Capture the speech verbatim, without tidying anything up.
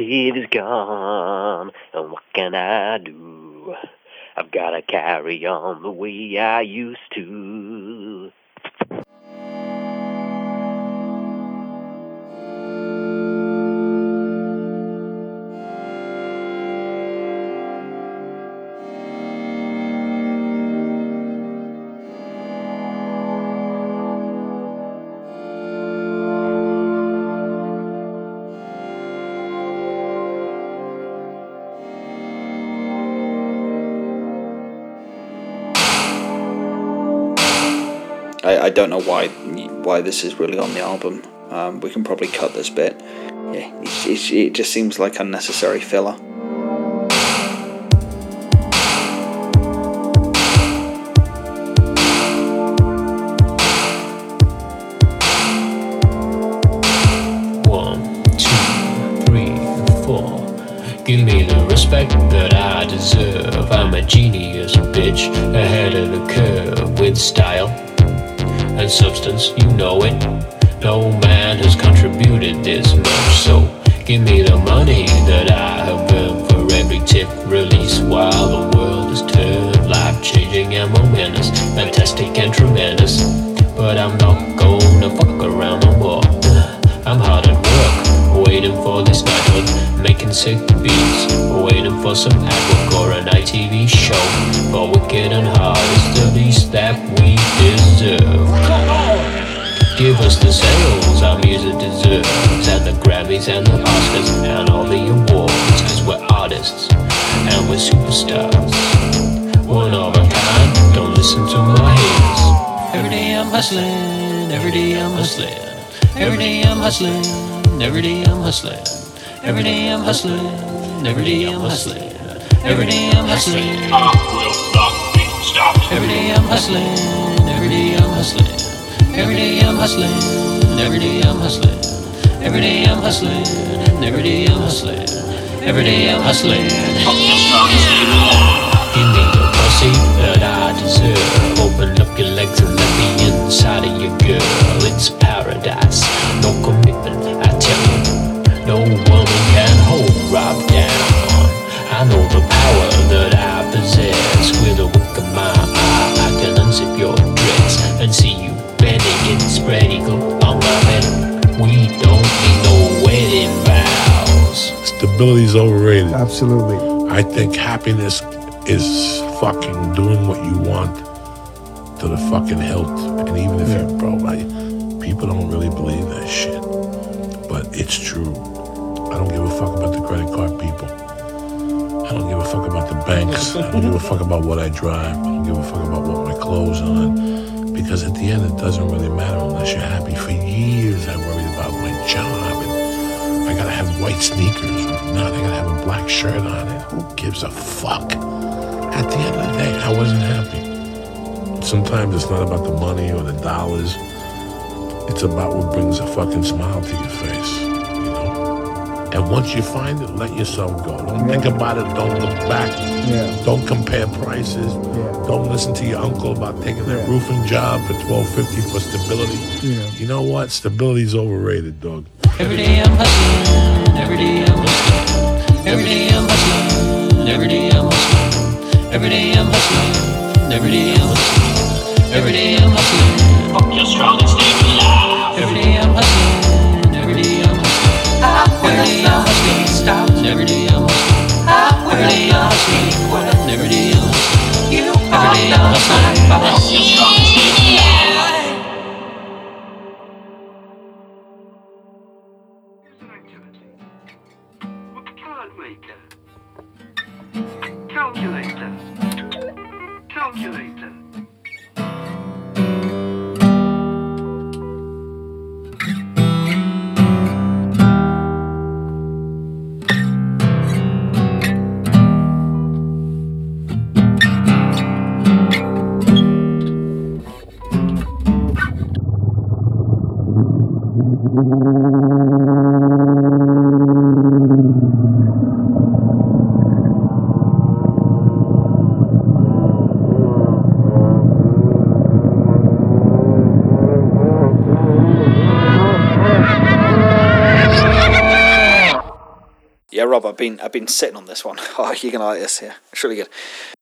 kid is gone, and what can I do? I've gotta carry on the way I used to. I, I don't know why why this is really on the album. Um, we can probably cut this bit. Yeah, it, it, it just seems like unnecessary filler. One, two, three, four. Give me the respect that I deserve. I'm a genius, bitch, ahead of the curve with style and substance, you know it. No man has contributed this much, so give me the money that I have earned for every tip release while the world is turned life-changing and momentous, fantastic and tremendous. But I'm not gonna fuck around no more. I'm hard at work, waiting for this knighthood, making sick beats, waiting for some ad work or an I T V show. For wicked and hard is the least that we deserve. Give us the sales our music deserves, and the Grammys and the Oscars and all the awards, cause we're artists and we're superstars. One of a kind, don't listen to my haters. Every day I'm hustling, every day I'm hustling, every day I'm hustling, every day I'm hustling, every day I'm hustling, every day I'm hustling, every day I'm hustling. I will not be stopped. Every day I'm hustling, every day I'm hustling. Every day I'm hustling, every day I'm hustling, every day I'm hustling, every day I'm hustling, every day I'm hustling. Give me the pussy that I deserve. Open up your legs and let me inside of your girl. It's paradise, no commitment, I tell you. No woman can hold Rob down. I know the power that I possess. With a wink of my eye, I can unzip your dress and see you bending, spread eagle on my head. We don't need no wedding vows. Stability's overrated. Absolutely. I think happiness is fucking doing what you want to the fucking hilt. And even if Yeah. you're broke, like, people don't really believe that shit. But it's true. I don't give a fuck about the credit card people. I don't give a fuck about the banks. I don't give a fuck about what I drive. I don't give a fuck about what my clothes on. Because at the end, it doesn't really matter unless you're happy. For years, I worried about my job, and I gotta have white sneakers. Now I gotta have a black shirt on it. Who gives a fuck? At the end of the day, I wasn't happy. Sometimes it's not about the money or the dollars. It's about what brings a fucking smile to your face, you know? And once you find it, let yourself go. Don't think about it. Don't look back. Yeah. Don't compare prices. Yeah. Don't listen to your uncle about taking that Yeah. roofing job for twelve fifty for stability. Yeah. You know what? Stability's overrated, dog. Every day I'm hustling, every day I'm hustling, every day I'm hustling, every day I'm hustling, every day I'm hustling, every day I'm hustling, every day I'm hustling. Hope you're strong and stay alive. Every day I'm hustling, every day I'm hustling, every day I'm hustling, stop. Every day I'm hustling, every day I'm hustling, every day I'm hustling, every day I'm hustling. Hope you're strong and stay alive. Calculator. Calculator. Yeah, Rob, I've been I've been sitting on this one. Oh, you're gonna like this. Yeah, it's really good.